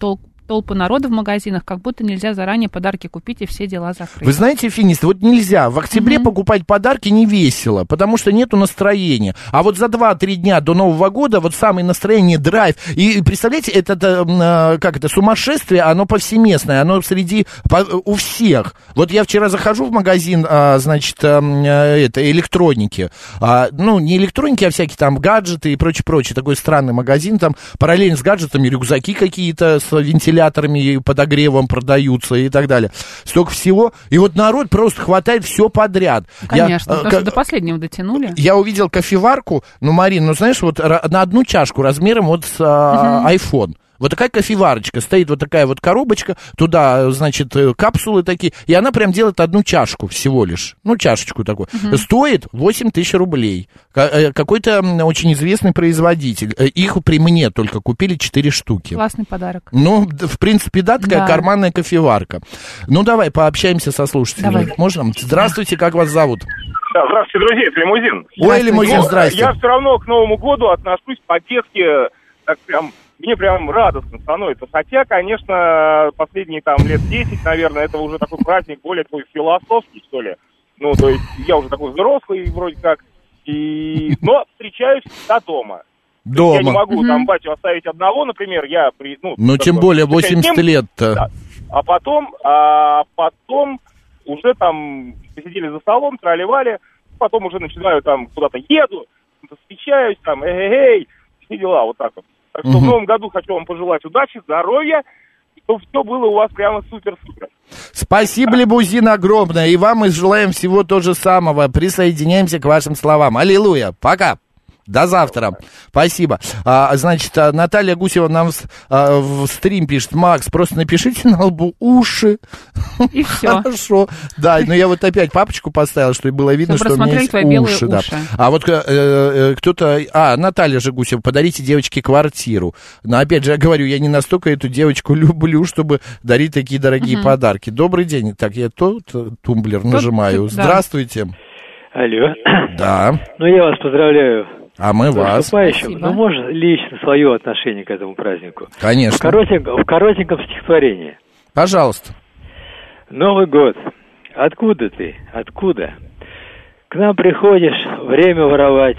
толпы народа в магазинах, как будто нельзя заранее подарки купить и все дела закрыть. Вы знаете, финисты, вот нельзя в октябре покупать подарки не весело, потому что нету настроения. А вот за 2-3 дня до Нового года вот самое настроение, драйв. И представляете, это сумасшествие, оно повсеместное, оно у всех. Вот я вчера захожу в магазин, электроники. Не электроники, а всякие там гаджеты и прочее. Такой странный магазин, там параллельно с гаджетами рюкзаки какие-то с вентиляторами и подогревом продаются и так далее. Столько всего. И вот народ просто хватает все подряд. Конечно, потому что до последнего дотянули. Я увидел кофеварку, Марин, знаешь, вот на одну чашку размером вот с iPhone. Вот такая кофеварочка, стоит вот такая вот коробочка, туда, капсулы такие, и она прям делает одну чашку всего лишь, чашечку такую. Стоит 8 тысяч рублей. Какой-то очень известный производитель. Их при мне только купили 4 штуки. Классный подарок. В принципе, такая карманная кофеварка. Давай пообщаемся со слушателями. Можно? Здравствуйте, как вас зовут? Да, здравствуйте, друзья, это Лимузин. Ой, Лимузин, здрасте. Я все равно к Новому году отношусь по-детски, мне прям радостно становится. Хотя, конечно, последние лет 10, наверное, это уже такой праздник более такой философский, что ли. То есть я уже такой взрослый вроде как. Но встречаюсь всегда дома. Дома. Я не могу батю оставить одного, например, тем более 80 лет-то. Да. А потом уже посидели за столом, тролливали, потом уже начинаю куда-то еду, встречаюсь, все дела, вот так вот. Так что в новом году хочу вам пожелать удачи, здоровья, чтобы все было у вас прямо супер-супер. Спасибо, Лимузин, огромное, и вам мы желаем всего то же самого. Присоединяемся к вашим словам. Аллилуйя, пока. До завтра. Спасибо. Наталья Гусева нам в стрим пишет: Макс, просто напишите на лбу уши. И все. Хорошо. Да, но я вот опять папочку поставил, чтобы было видно, что у меня есть уши. Да. А вот кто-то... Наталья же Гусева, подарите девочке квартиру. Но опять же, я говорю, я не настолько эту девочку люблю, чтобы дарить такие дорогие подарки. Добрый день. Так, я тумблер нажимаю. Здравствуйте. Алло. Да. Я вас поздравляю. А мы вас. Спасибо. Можно лично свое отношение к этому празднику? Конечно. В коротеньком стихотворении. Пожалуйста. Новый год. Откуда ты? Откуда? К нам приходишь время воровать.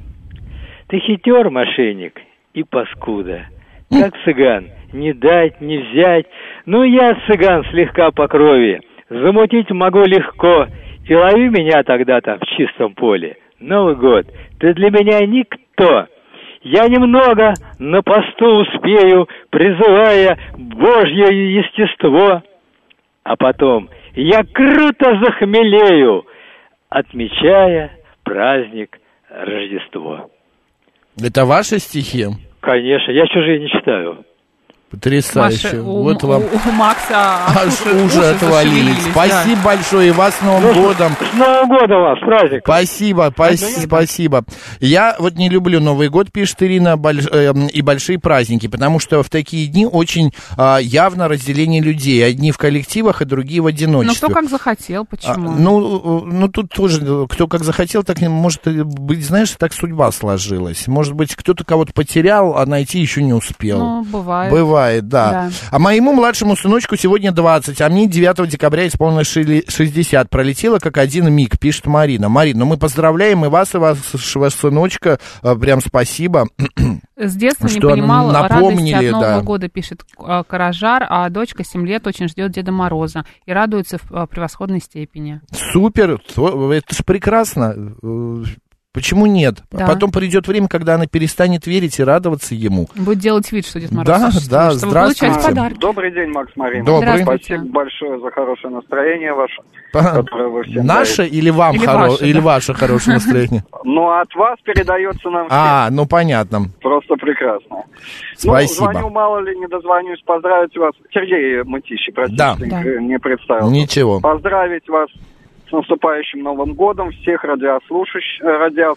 Ты хитер, мошенник, и паскуда. Как цыган, не дать, не взять. Я цыган слегка по крови. Замутить могу легко. И лови меня тогда-то в чистом поле. Новый год, ты для меня никто. Я немного на посту успею, призывая Божье естество. А потом я круто захмелею, отмечая праздник Рождество. Это ваши стихи? Конечно, я чужие не читаю. Потрясающе. Вот вам. У Макса уши отвалились. Спасибо большое, и вас с Новым годом. С Новым годом вас, праздник. Спасибо. Я вот не люблю Новый год, пишет Ирина, и большие праздники, потому что в такие дни очень явно разделение людей. Одни в коллективах, а другие в одиночестве. Кто как захотел, почему? Тут тоже, кто как захотел, так может быть, знаешь, так судьба сложилась. Может быть, кто-то кого-то потерял, а найти еще не успел. Бывает. Да. А моему младшему сыночку сегодня 20, а мне 9 декабря исполнилось 60. Пролетело как один миг, пишет Марина. Марина, мы поздравляем и вас, вашего сыночка. Прям спасибо. С детства не понимала радости от Нового года, пишет Каражар, а дочка 7 лет очень ждет Деда Мороза и радуется в превосходной степени. Супер, это ж прекрасно. Почему нет? Да. Потом придет время, когда она перестанет верить и радоваться ему. Будет делать вид, что Дед Мороз существует, да, чтобы получать подарки. Добрый день, Макс, Марина. Добрый. Спасибо большое за хорошее настроение ваше, которое вы всем Наше даете. или вам или ваше хорошее настроение? От вас передается нам всем. Понятно. Просто прекрасно. Спасибо. Звоню, мало ли, не дозвонюсь, поздравить вас. Сергей Мытищи, простите, не представил. Ничего. Поздравить вас с наступающим Новым годом, всех радиослушателей.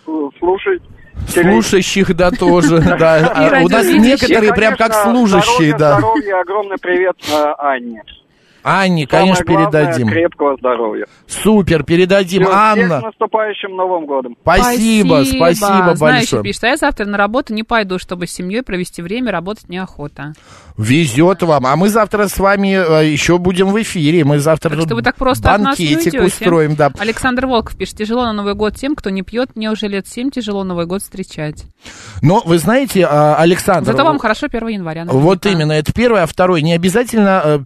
Слушающих, да, тоже. Да. У нас некоторые прям как служащие, да. Здоровья, огромный привет Анне. Анне, конечно, передадим. Крепкого здоровья. Супер, передадим. Все, Анна. Всех с наступающим Новым годом. Спасибо большое. Знаешь, пишет, а я завтра на работу не пойду, чтобы с семьей провести время, работать неохота. Везет вам. А мы завтра с вами еще будем в эфире. Мы завтра так что вы так просто банкетик устроим. Да. Александр Волков пишет, тяжело на Новый год тем, кто не пьет. Мне уже лет 7 тяжело Новый год встречать. Но вы знаете, Александр... Зато вам хорошо 1 января. Наверняка. Вот именно, это первое. А второе, не обязательно...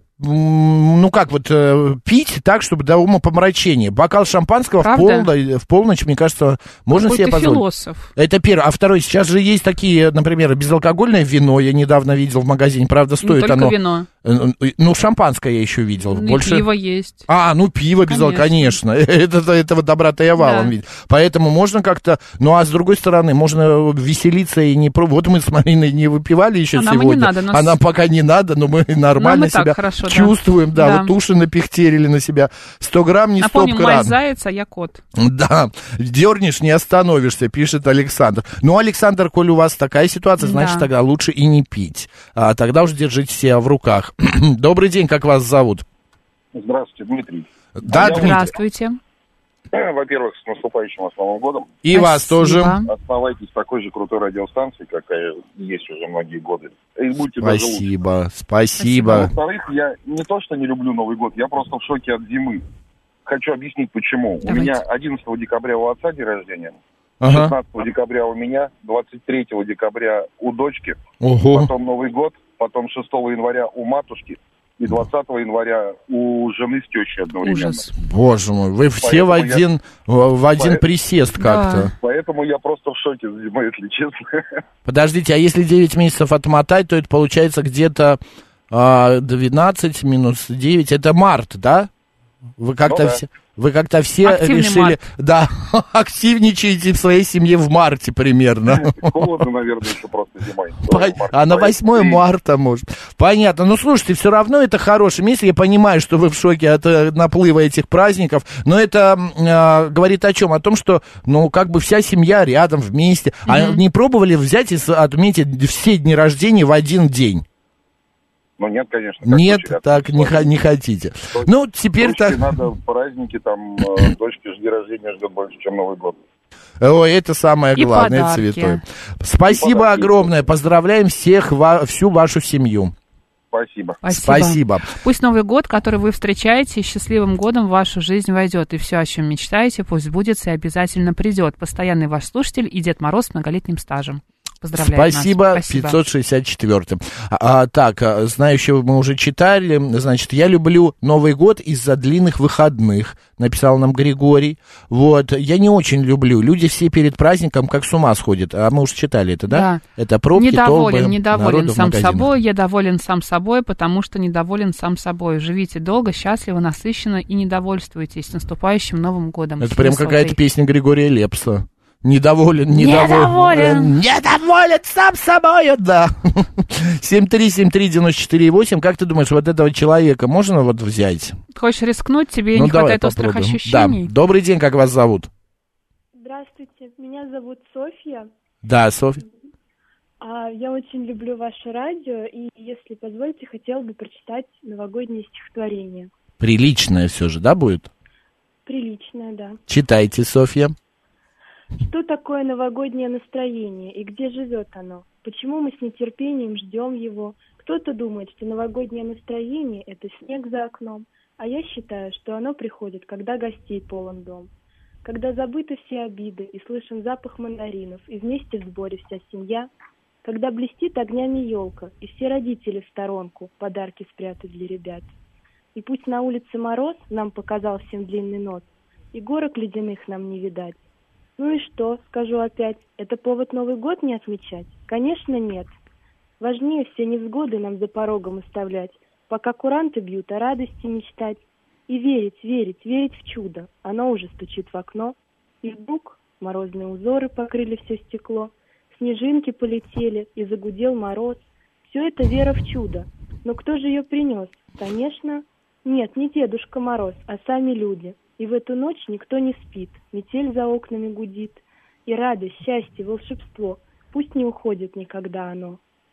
пить так, чтобы до умопомрачения. Бокал шампанского в полночь, мне кажется, можно себе позволить. Философ. Это первое. А второе, сейчас же есть такие, например, безалкогольное вино, я недавно видел в магазине, правда, стоит не только вино. Шампанское я еще видел. Больше... пиво есть. Пиво безалкогольное, конечно. Этого добра-то я валом видел. Поэтому можно как-то, а с другой стороны, можно веселиться и не пробовать. Вот мы с Мариной не выпивали еще сегодня. Нам пока не надо, но мы нормально себя чувствуем, вот уши напихтерили на себя. 100 грамм не стоп-кран. Напомним, мать заяц, а я кот. Да, дернешь, не остановишься, пишет Александр. Александр, коль у вас такая ситуация, значит, тогда лучше и не пить. Тогда уж держите себя в руках. Добрый день, как вас зовут? Здравствуйте, Дмитрий. Да, Дмитрий. Здравствуйте. Во-первых, с наступающим вас Новым годом. И вас тоже. Оставайтесь такой же крутой радиостанцией, какая есть уже многие годы. И будьте спасибо. Во-вторых, я не то, что не люблю Новый год, я просто в шоке от зимы. Хочу объяснить, почему. Давайте. У меня 11 декабря у отца день рождения, 16 декабря у меня, 23 декабря у дочки, потом Новый год, потом 6 января у матушки, и 20 января у жены с тещей одновременно. Ужас. Боже мой, вы все в один присест как-то. Поэтому я просто в шоке с зимой, если честно. Подождите, а если 9 месяцев отмотать, то это получается где-то 12 минус 9, это март, да? Вы как-то все активный решили, март. активничаете в своей семье в марте примерно. Холодно, наверное, еще просто зимой. На 8 марта, может. Понятно. Слушайте, все равно это хорошее место. Я понимаю, что вы в шоке от наплыва этих праздников, но это говорит о чем? О том, что, вся семья рядом, вместе. А не пробовали взять и отметить все дни рождения в один день? Нет, конечно. Нет, так не хотите. Теперь так... Надо праздники, дочке жди рождения ждет больше, чем Новый год. Ой, это самое главное, это святое. Спасибо огромное, поздравляем всю вашу семью. Спасибо. Пусть Новый год, который вы встречаете, счастливым годом в вашу жизнь войдет, и все, о чем мечтаете, пусть сбудется и обязательно придет. Постоянный ваш слушатель и Дед Мороз с многолетним стажем. Поздравляю. Спасибо. 564. Знающего мы уже читали. Значит, я люблю Новый год из-за длинных выходных, написал нам Григорий. Я не очень люблю. Люди все перед праздником как с ума сходят. А мы уже читали это, да? Это пробки, недоволен сам собой. Я доволен сам собой, потому что недоволен сам собой. Живите долго, счастливо, насыщенно и не довольствуйтесь. С наступающим Новым годом. Это прям какая-то песня Григория Лепса. Недоволен сам собой, да. 7373948. Как ты думаешь, этого человека можно взять? Хочешь рискнуть? Тебе не хватает острых ощущений? Да. Добрый день, как вас зовут? Здравствуйте, меня зовут Софья. Да, Софья. Я очень люблю ваше радио, и, если позволите, хотела бы прочитать новогоднее стихотворение. Приличное все же, да, будет? Приличное, да. Читайте, Софья. Что такое новогоднее настроение и где живет оно? Почему мы с нетерпением ждем его? Кто-то думает, что новогоднее настроение – это снег за окном, а я считаю, что оно приходит, когда гостей полон дом. Когда забыты все обиды и слышен запах мандаринов, и вместе в сборе вся семья. Когда блестит огнями елка, и все родители в сторонку подарки спрятать для ребят. И пусть на улице мороз нам показал всем длинный нос, и горок ледяных нам не видать. Ну и что, скажу опять, это повод Новый год не отмечать? Конечно, нет. Важнее все невзгоды нам за порогом оставлять, пока куранты бьют, о радости мечтать. И верить в чудо, оно уже стучит в окно. И вдруг морозные узоры покрыли все стекло, снежинки полетели, и загудел мороз. Все это вера в чудо. Но кто же ее принес? Конечно, нет, не Дедушка Мороз, а сами люди. И в эту ночь никто не спит, метель за окнами гудит. И радость, счастье, волшебство, пусть не уходит никогда оно.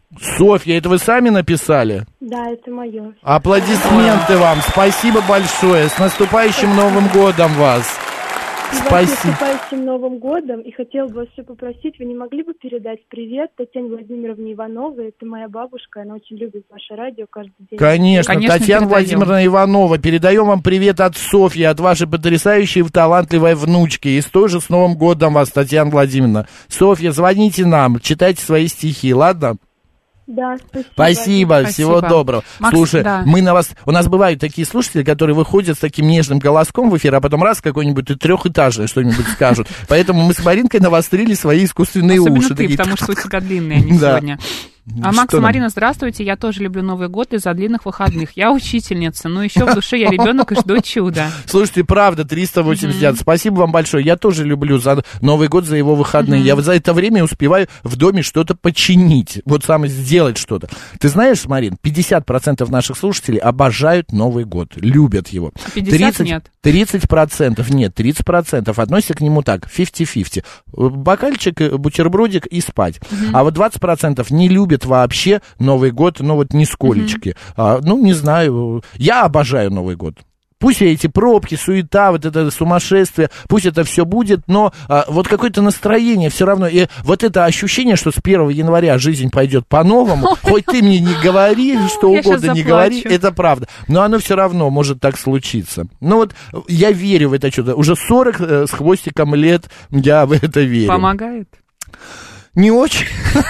Софья, это вы сами написали? Да, это мое. Аплодисменты вам. Спасибо большое. С наступающим Новым годом вас. Спасибо. С наступающим Новым годом. И хотела бы вас все попросить, вы не могли бы передать привет Татьяне Владимировне Ивановой? Это моя бабушка, она очень любит ваше радио каждый день. Конечно, Татьяна Владимировна Иванова, передаем вам привет от Софьи, от вашей потрясающей талантливой внучки. И тоже с Новым годом вас, Татьяна Владимировна. Софья, звоните нам, читайте свои стихи, ладно? Да, спасибо. Всего доброго. Макс, слушай, да. у нас бывают такие слушатели, которые выходят с таким нежным голоском в эфир, а потом раз какой-нибудь трехэтажное что-нибудь скажут. Поэтому мы с Маринкой навострили свои искусственные особенно уши. Ты, потому что у тебя длинные они сегодня. Макс и Марина, здравствуйте. Я тоже люблю Новый год из-за длинных выходных. Я учительница, но еще в душе я ребенок и жду чуда. Слушайте, правда, 380. Спасибо вам большое. Я тоже люблю за Новый год, за его выходные. Я за это время успеваю в доме что-то починить. Вот самое сделать что-то. Ты знаешь, Марин, 50% наших слушателей обожают Новый год, любят его. 50 нет. 30% нет, 30% относятся к нему так, 50-50. Бокальчик, бутербродик и спать. А вот 20% не любят вообще Новый год, ну вот нисколечки. Не знаю, я обожаю Новый год. Пусть эти пробки, суета, вот это сумасшествие, пусть это все будет, но вот какое-то настроение все равно. И вот это ощущение, что с 1 января жизнь пойдет по-новому, хоть ты мне не говори, что угодно не говори, это правда. Но оно все равно может так случиться. Ну вот я верю в это чудо. Уже 40 с хвостиком лет я в это верю. Помогает? Не очень,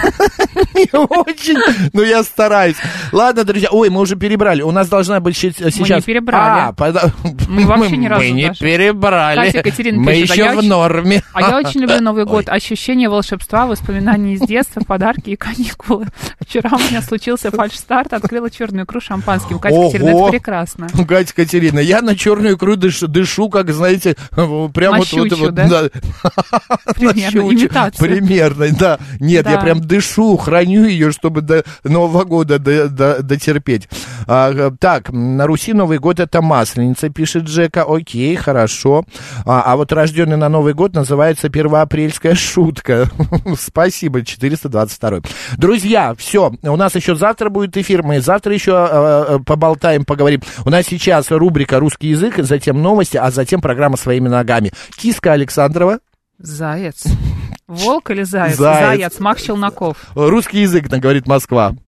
но я стараюсь. Ладно, друзья, мы уже перебрали. У нас должна быть сейчас... Мы не перебрали. Мы вообще ни разу Мы не перебрали. Кстати, Катерина мы пишет, еще в норме. А я очень люблю Новый год. Ощущение волшебства, воспоминания из детства, подарки и каникулы. Вчера у меня случился фальшстарт, открыла черную икру шампанским. Катя Катерина, это прекрасно. Катя Катерина, я на черную икру дышу, как, знаете, прям вот... Да? Примерно, имитация. Примерно, да. Нет, я прям дышу, храню ее, чтобы до Нового года дотерпеть. Так, на Руси Новый год — это Масленица, пишет Джека. Окей, хорошо. А вот рожденный на Новый год называется первоапрельская шутка. Спасибо, 422. Друзья, все, у нас еще завтра будет эфир, мы завтра еще поболтаем, поговорим. У нас сейчас рубрика «Русский язык», затем новости, а затем программа «Своими ногами». Киска Александрова. Заяц. Волк или заяц? Заяц. Макс Челноков. Русский язык, говорит Москва.